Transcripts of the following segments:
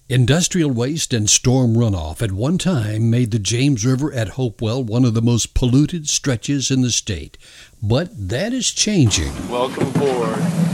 Industrial waste and storm runoff at one time made the James River at Hopewell one of the most polluted stretches in the state. But that is changing. Welcome aboard.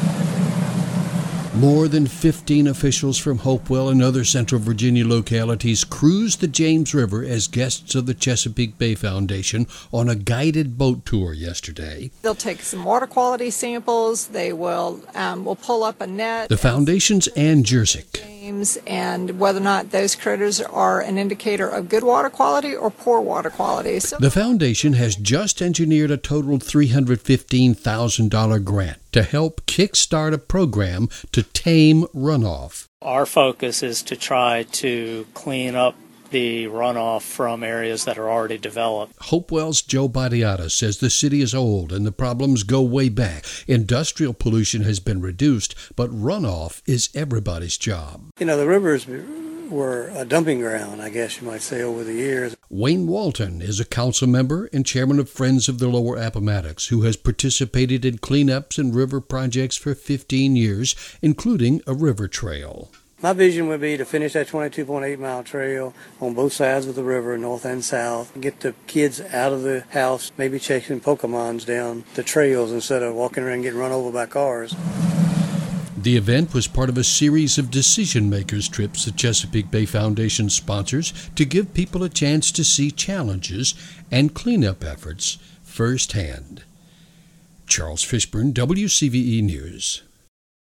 More than 15 officials from Hopewell and other Central Virginia localities cruised the James River as guests of the Chesapeake Bay Foundation on a guided boat tour yesterday. They'll take some water quality samples. They will pull up a net. The foundation's Ann Jersick. And whether or not those critters are an indicator of good water quality or poor water quality. The foundation has just engineered a total $315,000 grant to help kickstart a program to tame runoff. Our focus is to try to clean up the runoff from areas that are already developed. Hopewell's Joe Battiata says the city is old and the problems go way back. Industrial pollution has been reduced, but runoff is everybody's job. You know, the rivers were a dumping ground, I guess you might say, over the years. Wayne Walton is a council member and chairman of Friends of the Lower Appomattox, who has participated in cleanups and river projects for 15 years, including a river trail. My vision would be to finish that 22.8-mile trail on both sides of the river, north and south, get the kids out of the house, maybe chasing Pokemons down the trails instead of walking around getting run over by cars. The event was part of a series of decision makers trips the Chesapeake Bay Foundation sponsors to give people a chance to see challenges and cleanup efforts firsthand. Charles Fishburne, WCVE News.